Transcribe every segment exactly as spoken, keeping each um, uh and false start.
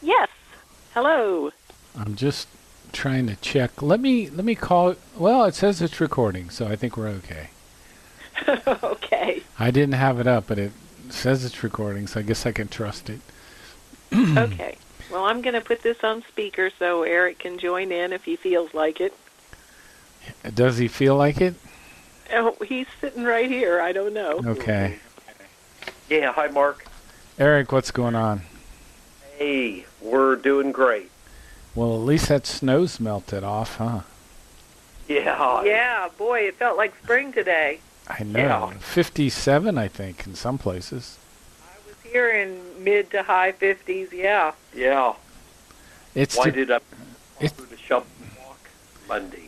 Yes. Hello. I'm just trying to check. Let me let me call. Well, it says it's recording, so I think we're okay. Okay. I didn't have it up, but it says it's recording, so I guess I can trust it. Okay. Well, I'm going to put this on speaker so Eric can join in if he feels like it. Does he feel like it? Oh, he's sitting right here. I don't know. Okay. Yeah, hi, Mark. Eric, what's going on? Hey, we're doing great. Well, at least that snow's melted off, huh? Yeah. Yeah, boy, it felt like spring today. I know. Yeah. fifty-seven, I think, in some places. I was here in mid to high fifties, yeah. Yeah. It's Why to- did I it's- do the shovel walk Monday?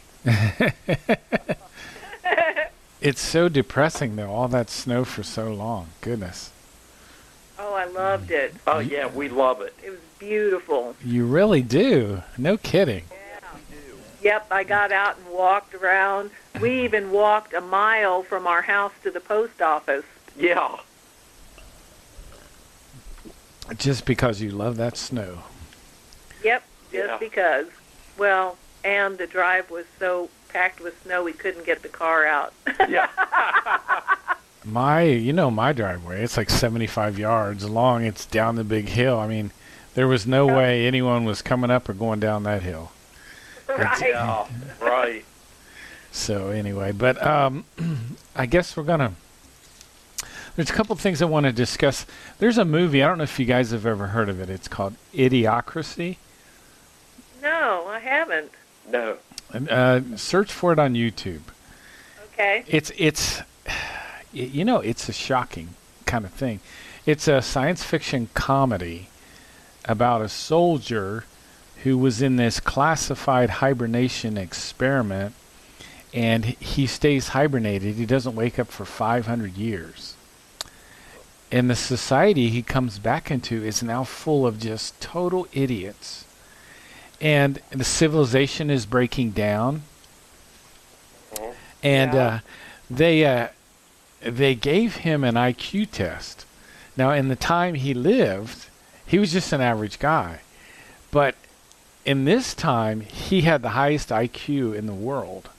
It's so depressing, though, all that snow for so long. Goodness. Oh, I loved it. Oh, yeah, we love it. It was beautiful. You really do. No kidding. Yep, I got out and walked around. We even walked a mile from our house to the post office. Yeah. Just because you love that snow. Yep, just Yeah. because. Well, and the drive was so packed with snow we couldn't get the car out. Yeah. My, you know my driveway, it's like seventy-five yards long. It's down the big hill. I mean, there was no Yeah. way anyone was coming up or going down that hill. Right. Yeah, right. So anyway, but um, I guess we're going to, there's a couple things I want to discuss. There's a movie, I don't know if you guys have ever heard of it. It's called Idiocracy. No, I haven't. No. And, uh, search for it on YouTube. Okay. It's, it's, y- you know, it's a shocking kind of thing. It's a science fiction comedy about a soldier who was in this classified hibernation experiment, and he stays hibernated. He doesn't wake up for five hundred years. And the society he comes back into is now full of just total idiots. And the civilization is breaking down. Mhm. And Yeah. uh, they uh, they gave him an I Q test. Now, in the time he lived, he was just an average guy. But in this time, he had the highest I Q in the world.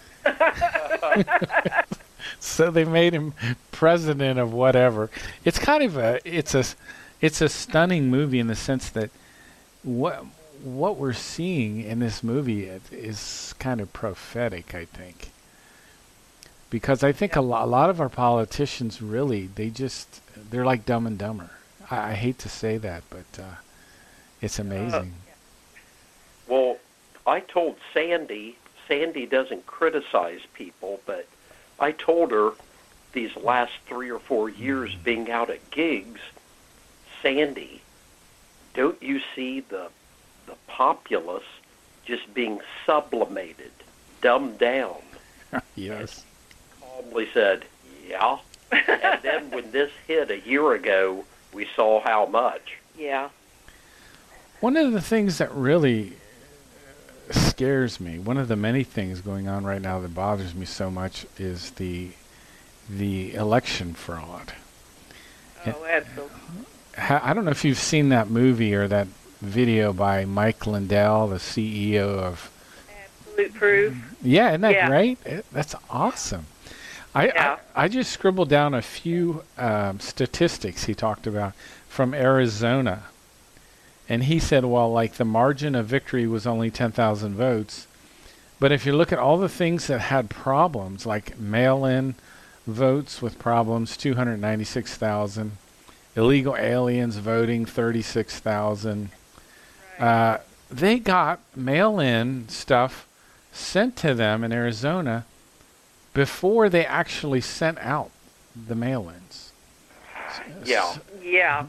So they made him president of whatever. It's kind of a it's a it's a stunning movie in the sense that what what we're seeing in this movie i- is kind of prophetic, I think. Because I think a, lo- a lot of our politicians really they just they're like Dumb and Dumber. I, I hate to say that, but uh, it's amazing. Well, I told Sandy, Sandy doesn't criticize people, but I told her these last three or four years being out at gigs, Sandy, don't you see the the populace just being sublimated, dumbed down? Yes. Calmly said, yeah. And then when this hit a year ago, we saw how much. Yeah. One of the things that really scares me, one of the many things going on right now that bothers me so much is the the election fraud. Oh, absolutely. Ha- I don't know if you've seen that movie or that video by Mike Lindell, the C E O of. Absolute proof. Yeah, isn't that Yeah. great? It, that's awesome. I, Yeah. I I just scribbled down a few um, statistics he talked about from Arizona. And he said, well, like the margin of victory was only ten thousand votes. But if you look at all the things that had problems, like mail-in votes with problems, two hundred ninety-six thousand. Illegal aliens voting, thirty-six thousand. Uh, they got mail-in stuff sent to them in Arizona before they actually sent out the mail-ins. Yeah. Yeah.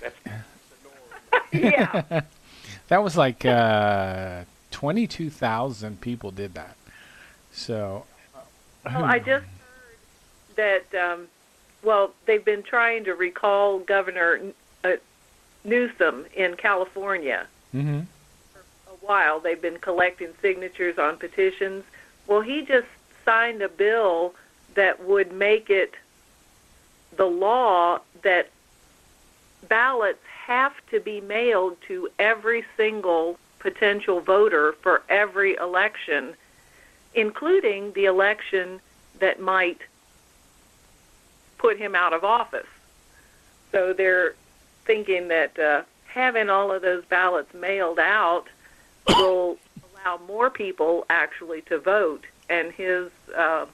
Yeah. That was like uh, twenty-two thousand people did that. So, Well, I just heard that, um, well, they've been trying to recall Governor uh, Newsom in California hmm for a while. They've been collecting signatures on petitions. Well, he just signed a bill that would make it the law that ballots have to be mailed to every single potential voter for every election, including the election that might put him out of office. So they're thinking that uh, having all of those ballots mailed out will allow more people actually to vote, and his uh,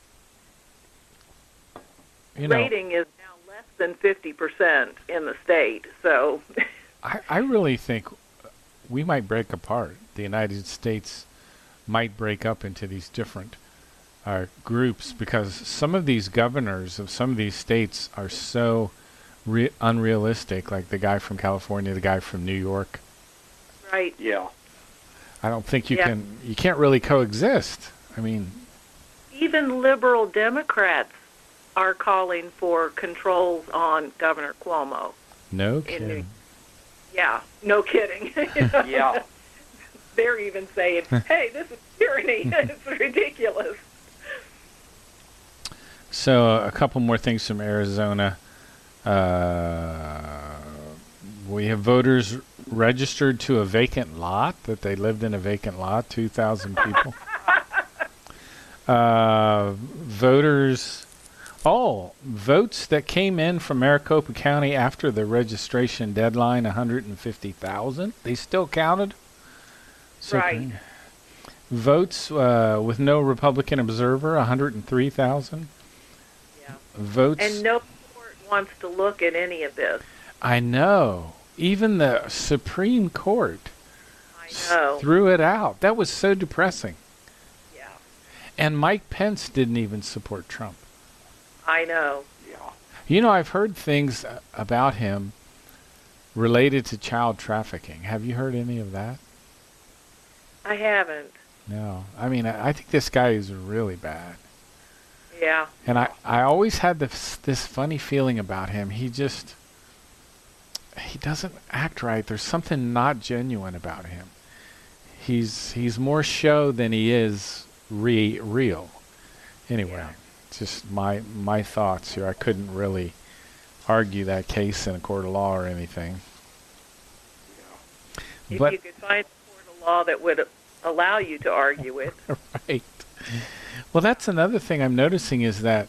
you know, rating is now less than fifty percent in the state. So I, I really think we might break apart. The United States might break up into these different uh, groups, because some of these governors of some of these states are so re- unrealistic, like the guy from California, the guy from New York. right. Yeah. I don't think you Yeah. can, you can't really coexist. I mean, Even liberal Democrats are calling for controls on Governor Cuomo. no In kidding. New- Yeah, no kidding. You know? Yeah. They're even saying, hey, this is tyranny. It's ridiculous. So uh, a couple more things from Arizona. Uh, we have voters registered to a vacant lot, that they lived in a vacant lot, two thousand people. uh, voters, oh, votes that came in from Maricopa County after the registration deadline, one hundred fifty thousand. They still counted. So Right. Votes uh, with no Republican observer, one hundred three thousand. Yeah. Votes. And no court wants to look at any of this. I know. Even the Supreme Court I s- know. threw it out. That was so depressing. Yeah, And Mike Pence didn't even support Trump. I know. Yeah. You know, I've heard things uh, about him related to child trafficking. Have you heard any of that? I haven't. No. I mean, I, I think this guy is really bad. Yeah. And I, I always had this this funny feeling about him. He just, he doesn't act right. There's something not genuine about him. He's he's more show than he is re- real. Anyway, Yeah. just my my thoughts here. I couldn't really argue that case in a court of law or anything. If But you could find a court of law that would allow you to argue it. right. Well, that's another thing I'm noticing, is that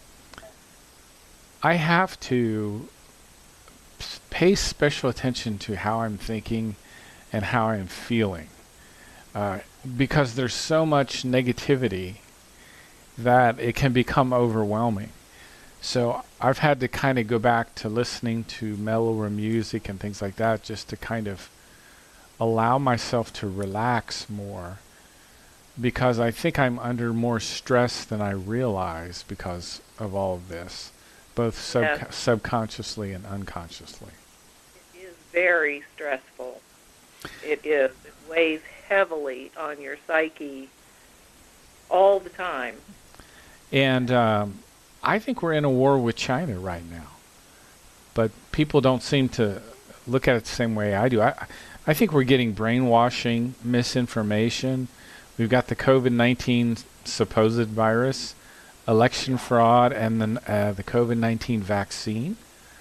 I have to s- pay special attention to how I'm thinking and how I'm feeling, uh, because there's so much negativity that it can become overwhelming. So I've had to kind of go back to listening to mellower music and things like that, just to kind of allow myself to relax more, because I think I'm under more stress than I realize because of all of this, both sub- Yes. subconsciously and unconsciously. It is very stressful. It is. It weighs heavily on your psyche all the time. And um, I think we're in a war with China right now, but people don't seem to look at it the same way I do. I, I think we're getting brainwashing, misinformation. We've got the COVID nineteen supposed virus, election fraud, and then uh, the COVID nineteen vaccine.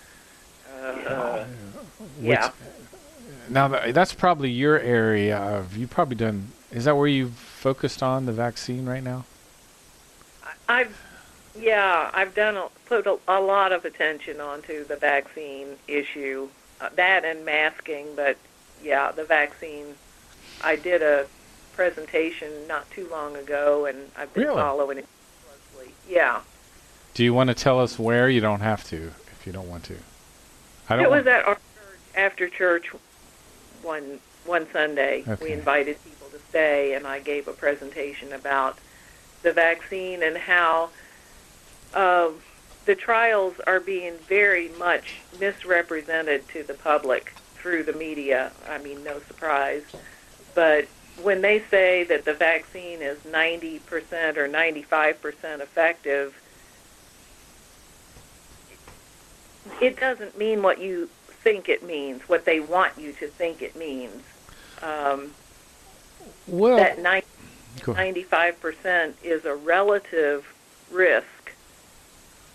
Uh, Which, yeah. Now, th- that's probably your area of, you've probably done, is that where you've focused on, the vaccine right now? I- I've, yeah, I've done a, put a, a lot of attention onto the vaccine issue, uh, that and masking. But yeah, the vaccine. I did a presentation not too long ago, and I've been Really? following it closely. Yeah, Do you want to tell us where? You don't have to if you don't want to. I don't it was want- at our church, after church one one Sunday. Okay. We invited people to stay, and I gave a presentation about the vaccine and how uh, the trials are being very much misrepresented to the public through the media. I mean, no surprise. But when they say that the vaccine is ninety percent or ninety-five percent effective, it doesn't mean what you think it means, what they want you to think it means. Um, well, that ninety, go ahead. ninety-five percent is a relative risk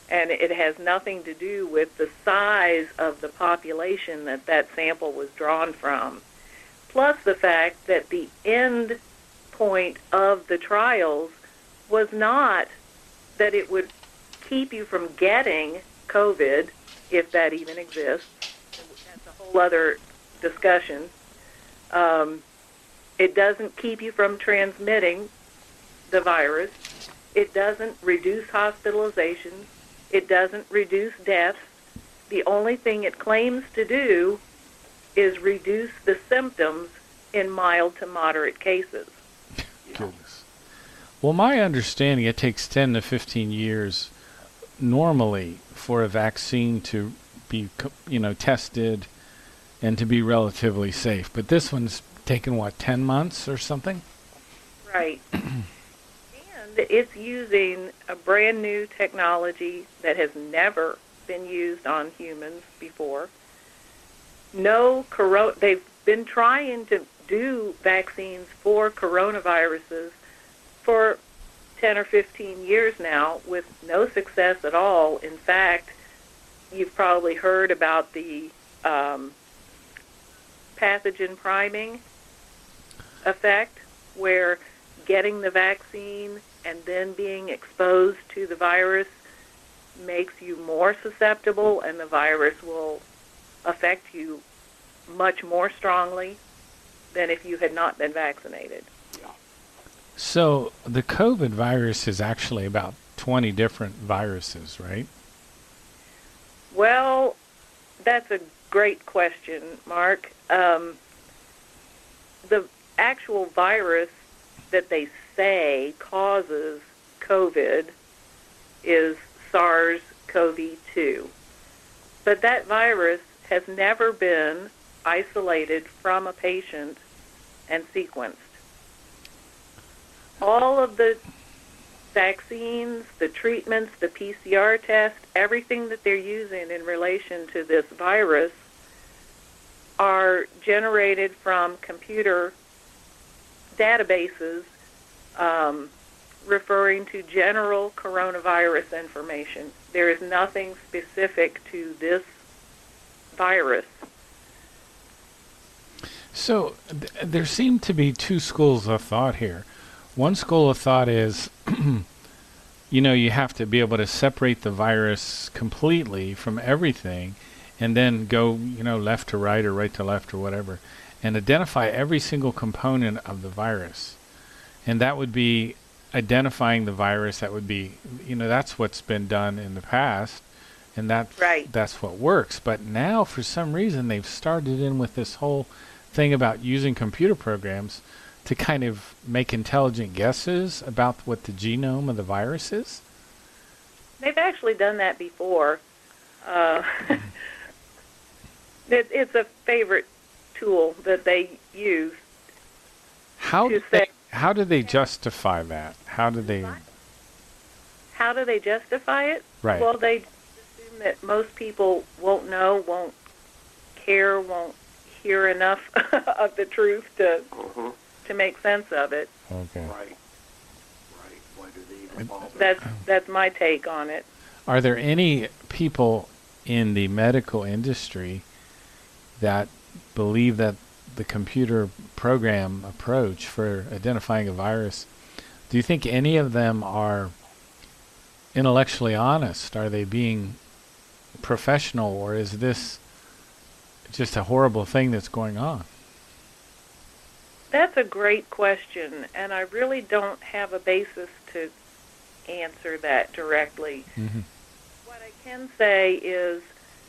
And it has nothing to do with the size of the population that that sample was drawn from. Plus the fact that the end point of the trials was not that it would keep you from getting COVID, if that even exists. That's a whole other discussion. Um, it doesn't keep you from transmitting the virus. It doesn't reduce hospitalizations. It doesn't reduce deaths. The only thing it claims to do is reduce the symptoms in mild to moderate cases. Goodness. Well, my understanding, it takes ten to fifteen years normally for a vaccine to be, you know, tested and to be relatively safe. But this one's taken, what, ten months or something? Right. And it's using a brand new technology that has never been used on humans before. No coro- they've been trying to do vaccines for coronaviruses for ten or fifteen years now with no success at all. In fact, you've probably heard about the um, pathogen priming effect, where getting the vaccine and then being exposed to the virus makes you more susceptible, and the virus will affect you much more strongly than if you had not been vaccinated. So the COVID virus is actually about twenty different viruses, right? Well, that's a great question, Mark. Um, the actual virus that they say causes COVID is SARS CoV two. But that virus has never been isolated from a patient and sequenced. All of the vaccines, the treatments, the P C R test, everything that they're using in relation to this virus are generated from computer databases um, referring to general coronavirus information. There is nothing specific to this virus. So th- there seem to be two schools of thought here. One school of thought is, you know, you have to be able to separate the virus completely from everything and then go, you know, left to right or right to left or whatever, and identify every single component of the virus. And that would be identifying the virus. That would be, you know, that's what's been done in the past, and that Right. that's what works. But now, for some reason, they've started in with this whole thing about using computer programs to kind of make intelligent guesses about what the genome of the virus is. They've actually done that before. Uh, it, it's a favorite tool that they use. How to do they, say- how do they justify that? How do they? How do they justify it? Right. Well, they assume that most people won't know, won't care, won't hear enough of the truth to Uh-huh. to make sense of it. Okay. Right. Right. Why do they even bother? That's that's my take on it. Are there any people in the medical industry that believe that the computer program approach for identifying a virus, do you think any of them are intellectually honest? Are they being professional, or is this just a horrible thing that's going on? That's a great question, and I really don't have a basis to answer that directly. Mm-hmm. What I can say is,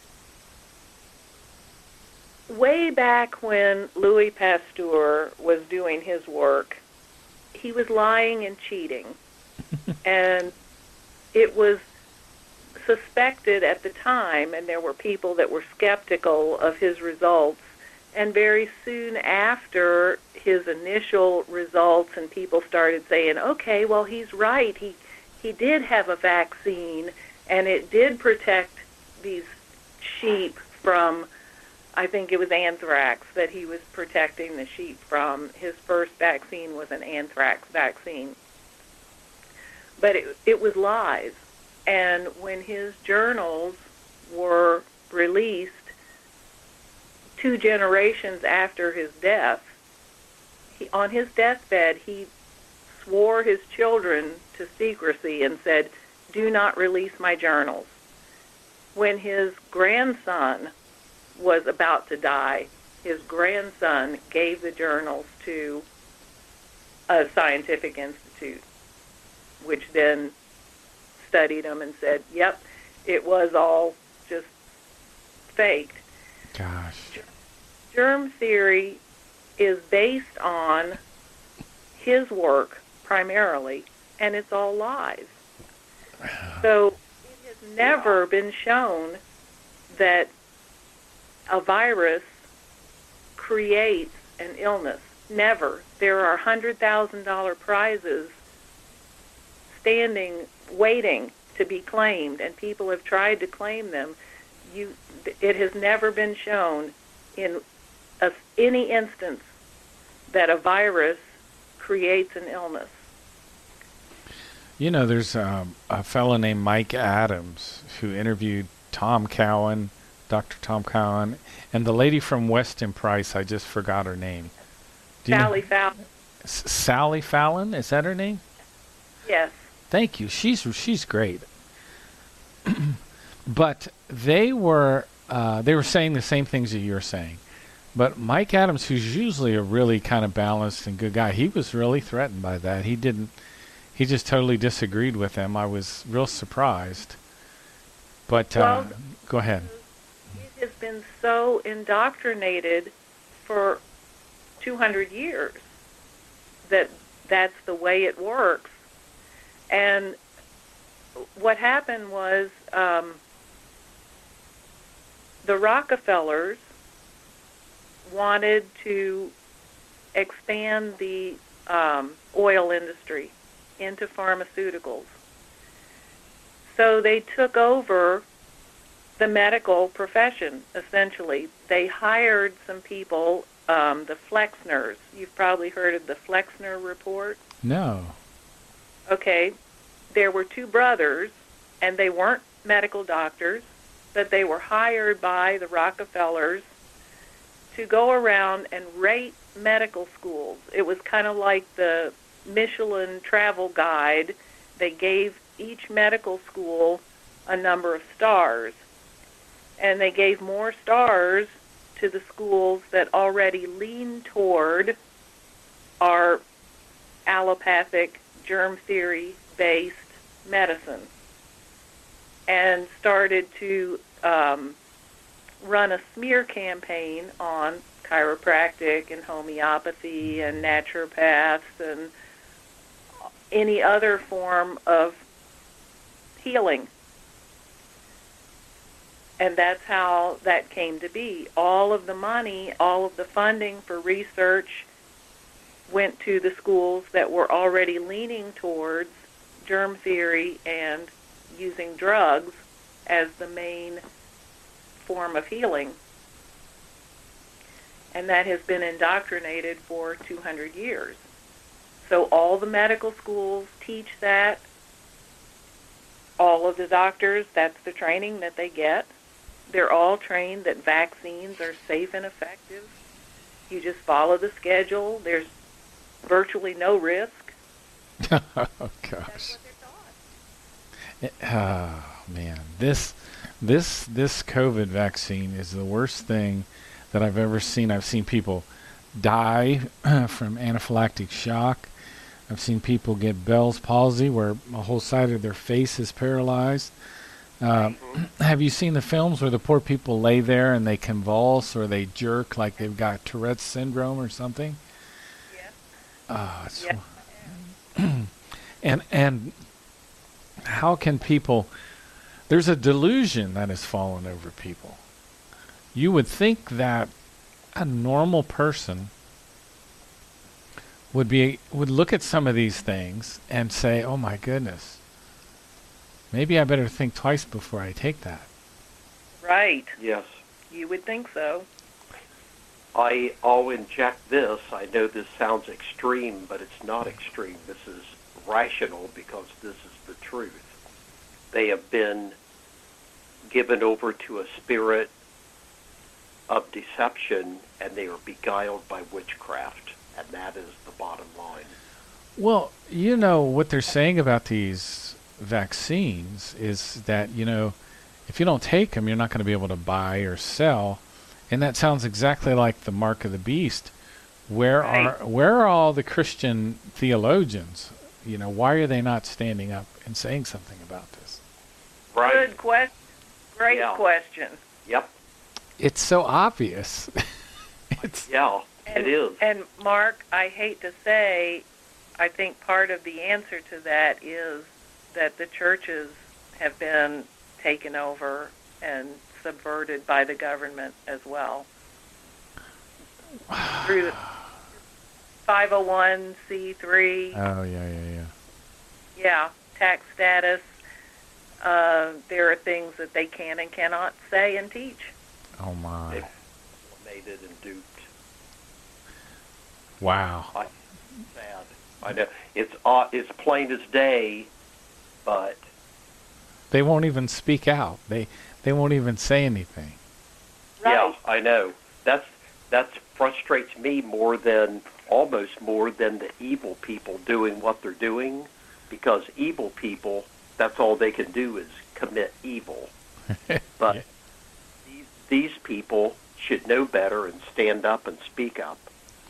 way back when Louis Pasteur was doing his work, he was lying and cheating. And it was suspected at the time, and there were people that were skeptical of his results. And very soon after his initial results, and people started saying, okay, well, he's right. He, he did have a vaccine, and it did protect these sheep from, I think it was anthrax that he was protecting the sheep from. His first vaccine was an anthrax vaccine. But it, it was lies. And when his journals were released two generations after his death, he, on his deathbed, he swore his children to secrecy and said, "Do not release my journals." When his grandson was about to die, his grandson gave the journals to a scientific institute, which then studied them and said, yep, it was all just faked. Gosh. Germ theory is based on his work primarily, and it's all lies. So it has never been shown that a virus creates an illness. Never. There are one hundred thousand dollars prizes standing, waiting to be claimed, and people have tried to claim them. You, it has never been shown in a, any instance that a virus creates an illness. You know, there's um, a fellow named Mike Adams who interviewed Tom Cowan, Doctor Tom Cowan, and the lady from Weston Price. I just forgot her name. Do you Sally know? Fallon. S- Sally Fallon, is that her name? Yes. Thank you. She's she's great. But they were uh, they were saying the same things that you're saying. But Mike Adams, who's usually a really kind of balanced and good guy, he was really threatened by that. He didn't. He just totally disagreed with them. I was real surprised. But uh, Well, go ahead. It has been so indoctrinated for two hundred years that that's the way it works. And what happened was um, the Rockefellers wanted to expand the um, oil industry into pharmaceuticals. So they took over the medical profession, essentially. They hired some people, um, the Flexners. You've probably heard of the Flexner Report. No. Okay, there were two brothers, and they weren't medical doctors, but they were hired by the Rockefellers to go around and rate medical schools. It was kind of like the Michelin travel guide. They gave each medical school a number of stars, and they gave more stars to the schools that already leaned toward our allopathic, germ theory-based medicine, and started to um, run a smear campaign on chiropractic and homeopathy and naturopaths and any other form of healing. And that's how that came to be. All of the money, all of the funding for research went to the schools that were already leaning towards germ theory and using drugs as the main form of healing. And that has been indoctrinated for two hundred years. So all the medical schools teach that. All of the doctors, that's the training that they get. They're all trained that vaccines are safe and effective. You just follow the schedule. There's virtually no risk. Oh, That's gosh. what they're taught. Oh, man. This, this, this COVID vaccine is the worst thing that I've ever seen. I've seen people die from anaphylactic shock. I've seen people get Bell's palsy where a whole side of their face is paralyzed. Um, have you seen the films where the poor people lay there and they convulse or they jerk like they've got Tourette's syndrome or something? Yes. Oh, it's Yes. and and how can people? There's a delusion that has fallen over people. You would think that a normal person would be would look at some of these things and say, "Oh my goodness, maybe I better think twice before I take that." Right. Yes. You would think so. I, I'll inject this. I know this sounds extreme, but it's not extreme. This is rational because this is the truth. they have been given over to a spirit of deception, and they are beguiled by witchcraft, and that is the bottom line. Well, you know, what they're saying about these vaccines is that, you know, if you don't take them, you're not going to be able to buy or sell. And that sounds exactly like the mark of the beast. Where Right. are where are all the Christian theologians? You know, why are they not standing up and saying something about this? Right. Good question. Great Yeah. question. Yep. It's so obvious. it's Yeah, And, it is. And Mark, I hate to say, I think part of the answer to that is that the churches have been taken over and subverted by the government as well. Through the five oh one c three, Oh, yeah, yeah, yeah. yeah, tax status. Uh, there are things that they can and cannot say and teach. Oh, my. They've eliminated and duped. Wow. Sad. I know. It's uh, it's plain as day, but They won't even speak out. They they won't even say anything. Right. yeah, I know. That's that frustrates me more than almost more than the evil people doing what they're doing, because evil people, that's all they can do is commit evil. But Yeah. these these people should know better and stand up and speak up.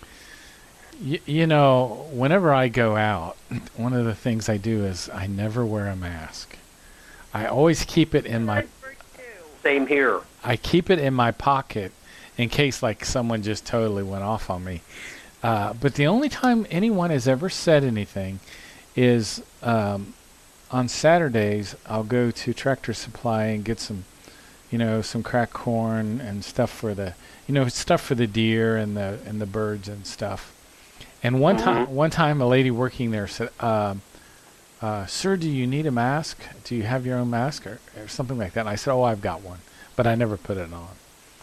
Y- you know, whenever I go out, one of the things I do is I never wear a mask. I always keep it in my Good for you. Same here. I keep it in my pocket in case like someone just totally went off on me. Uh, but the only time anyone has ever said anything is um, on Saturdays. I'll go to Tractor Supply and get some, you know, some cracked corn and stuff for the, you know, stuff for the deer and the and the birds and stuff. And one Mhm. time, one time, a lady working there said, um, uh, "Sir, do you need a mask? Do you have your own mask or, or something like that?" And I said, "Oh, I've got one, but I never put it on."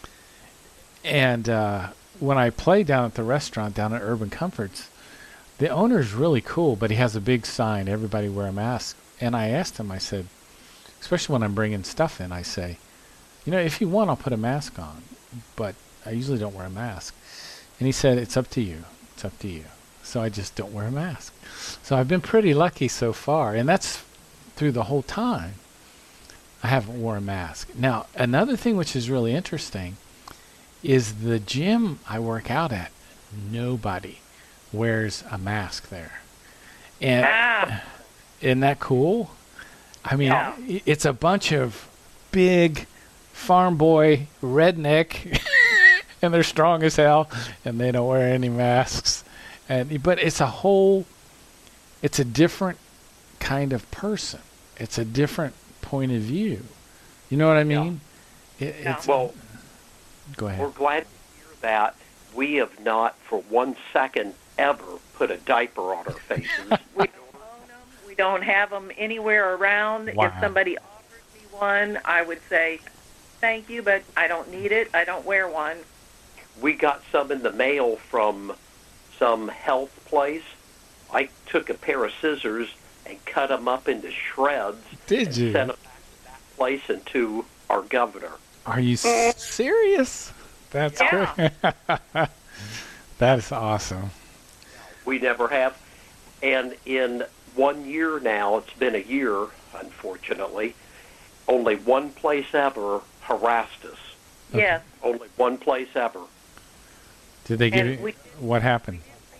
And uh, when I play down at the restaurant down at Urban Comforts, the owner's really cool, but he has a big sign, "Everybody wear a mask." And I asked him, I said, especially when I'm bringing stuff in, I say, "You know, if you want, I'll put a mask on, but I usually don't wear a mask." And he said, "It's up to you. It's up to you." So I just don't wear a mask. So I've been pretty lucky so far, and that's through the whole time. I haven't worn a mask. Now, another thing which is really interesting is the gym I work out at, nobody wears a mask there. And Ah, isn't that cool? I mean, Yeah. i- it's a bunch of big farm boy redneck, and they're strong as hell, and they don't wear any masks. And but it's a whole, it's a different kind of person. It's a different point of view. You know what I Yeah. mean? It, Yeah. it's, Well, go we're ahead. glad to hear that we have not for one second ever put a diaper on our faces. we don't own them. We don't have them anywhere around. Wow. If somebody offered me one, I would say, "Thank you, but I don't need it. I don't wear one." We got some in the mail from some health place. I took a pair of scissors and cut them up into shreds Did and you? sent them back to that place and to our governor. Are you s- serious? That's Yeah. great. That is awesome. We never have. And in one year now, it's been a year, unfortunately, only one place ever harassed us. Okay. Yes. Only one place ever. Did they give And you we- what happened?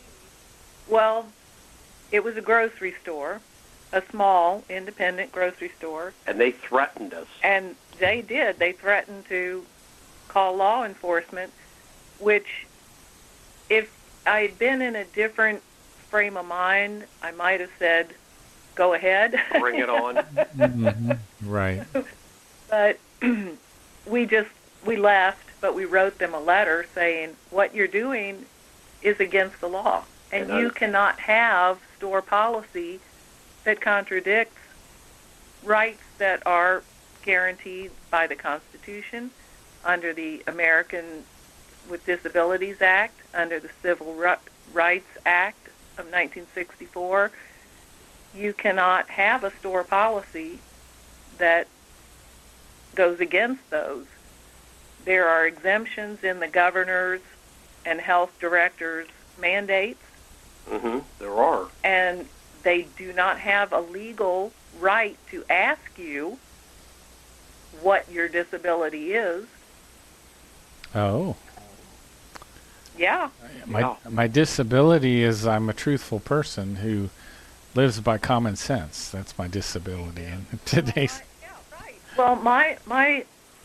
Well, it was a grocery store, a small independent grocery store, And they threatened us. and they did. They threatened to call law enforcement, which if I had been in a different frame of mind, I might have said, "Go ahead." Bring it on. hmm Right. But we just we left, but we wrote them a letter saying what you're doing is against the law, and And you I- cannot have store policy that contradicts rights that are guaranteed by the Constitution, under the American with Disabilities Act, under the Civil Ri- Rights Act of nineteen sixty-four. You cannot have a store policy that goes against those. There are exemptions in the governor's and health director's mandates, Mm-hmm. There are. and they do not have a legal right to ask you what your disability is. Oh. Yeah. My Yeah. my disability is I'm a truthful person who lives by common sense. That's my disability in today's. Well, my my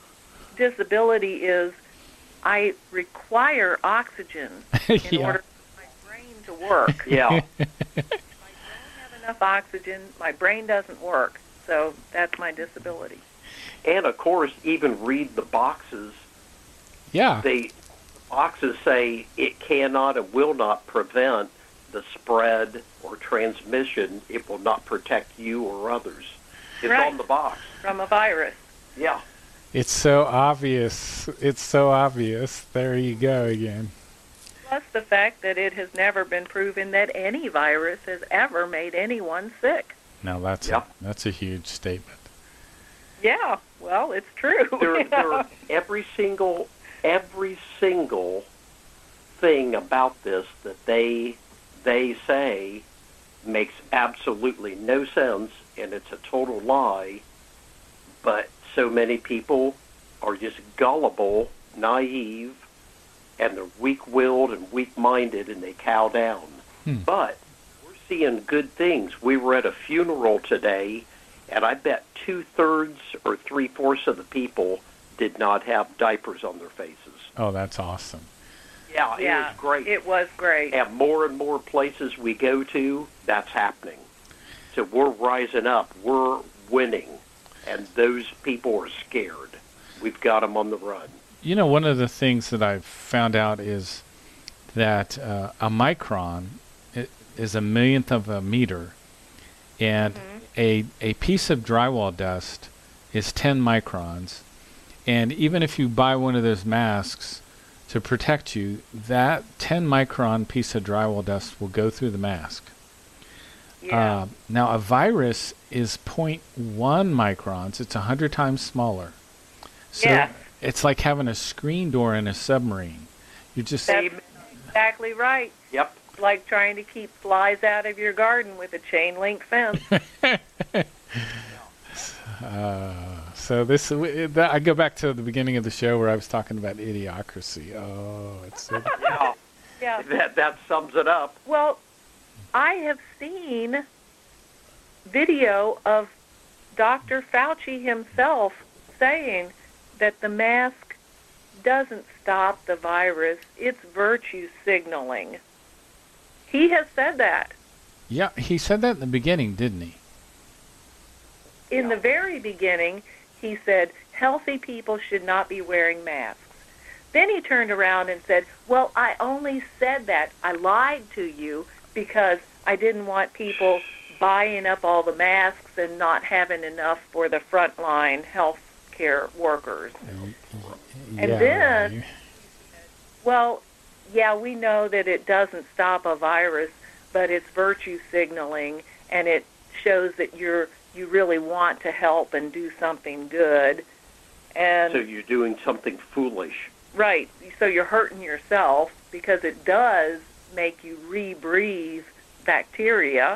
disability is I require oxygen in Yeah. order for my brain to work. Yeah. If I don't have enough oxygen, my brain doesn't work. So that's my disability. And of course, even read the boxes. Yeah. They the boxes say it cannot and will not prevent the spread or transmission. It will not protect you or others. It's Right. on the box. From a virus. Yeah. It's so obvious. It's so obvious. There you go again. Plus the fact that it has never been proven that any virus has ever made anyone sick. Now that's Yeah. a, that's a huge statement. Yeah, well, it's true. There, there, every single, every single thing about this that they they say makes absolutely no sense, and it's a total lie. But so many people are just gullible, naive, and they're weak-willed and weak-minded, and they cow down. Hmm. But we're seeing good things. We were at a funeral today, and I bet two-thirds or three-fourths of the people did not have diapers on their faces. Oh, that's awesome. Yeah, it yeah, was great. It was great. And more and more places we go to, that's happening. So we're rising up. We're winning. And those people are scared. We've got them on the run. You know, one of the things that I've found out is that uh, a micron i- is a millionth of a meter, and Mm-hmm. a a piece of drywall dust is ten microns. And even if you buy one of those masks to protect you, that ten micron piece of drywall dust will go through the mask. Yeah. Uh, now, a virus is zero point one microns. It's one hundred times smaller. So Yes. it's like having a screen door in a submarine. You just That's exactly right. Yep. It's like trying to keep flies out of your garden with a chain link fence. uh, so this w- that, I go back to the beginning of the show where I was talking about idiocracy. Oh, it's so Yeah. Yeah. That, that sums it up. Well, I have seen video of Doctor Fauci himself saying that the mask doesn't stop the virus. It's virtue signaling. He has said that. yeah. He said that in the beginning, didn't he? In the very beginning, he said healthy people should not be wearing masks. Then he turned around and said, well, I only said that. I lied to you because I didn't want people buying up all the masks and not having enough for the frontline health care workers. And yeah, then- you- Well, yeah, we know that it doesn't stop a virus, but it's virtue signaling, and it shows that you're you really want to help and do something good. And So you're doing something foolish. right, so you're hurting yourself because it does make you rebreathe bacteria.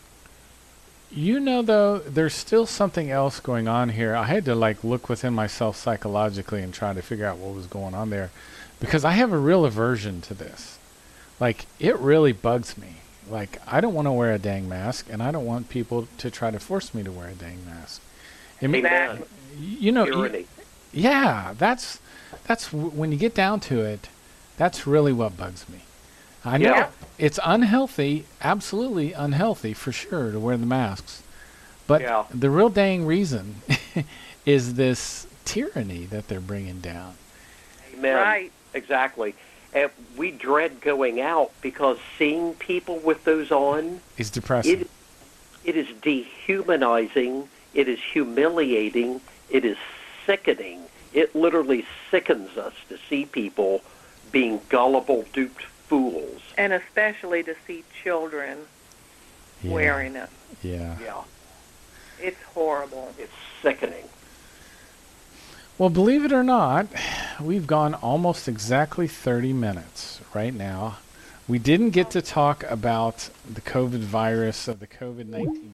You know, though, there's still something else going on here. I had to like look within myself psychologically and try to figure out what was going on there, because I have a real aversion to this. Like, it really bugs me. Like, I don't want to wear a dang mask, and I don't want people to try to force me to wear a dang mask. I mean, Amen. you know, you- Tyranny. yeah, that's that's w- when you get down to it, that's really what bugs me. I know Yeah. it's unhealthy, absolutely unhealthy for sure to wear the masks, but Yeah. the real dang reason is this tyranny that they're bringing down. Amen. Right. Exactly. And we dread going out because seeing people with those on, It's depressing. it, it is dehumanizing, it is humiliating, it is sickening. It literally sickens us to see people being gullible, duped fools. And especially to see children Yeah. wearing it. Yeah. Yeah. It's horrible. It's sickening. Well, believe it or not, we've gone almost exactly thirty minutes right now. We didn't get to talk about the COVID virus of the COVID nineteen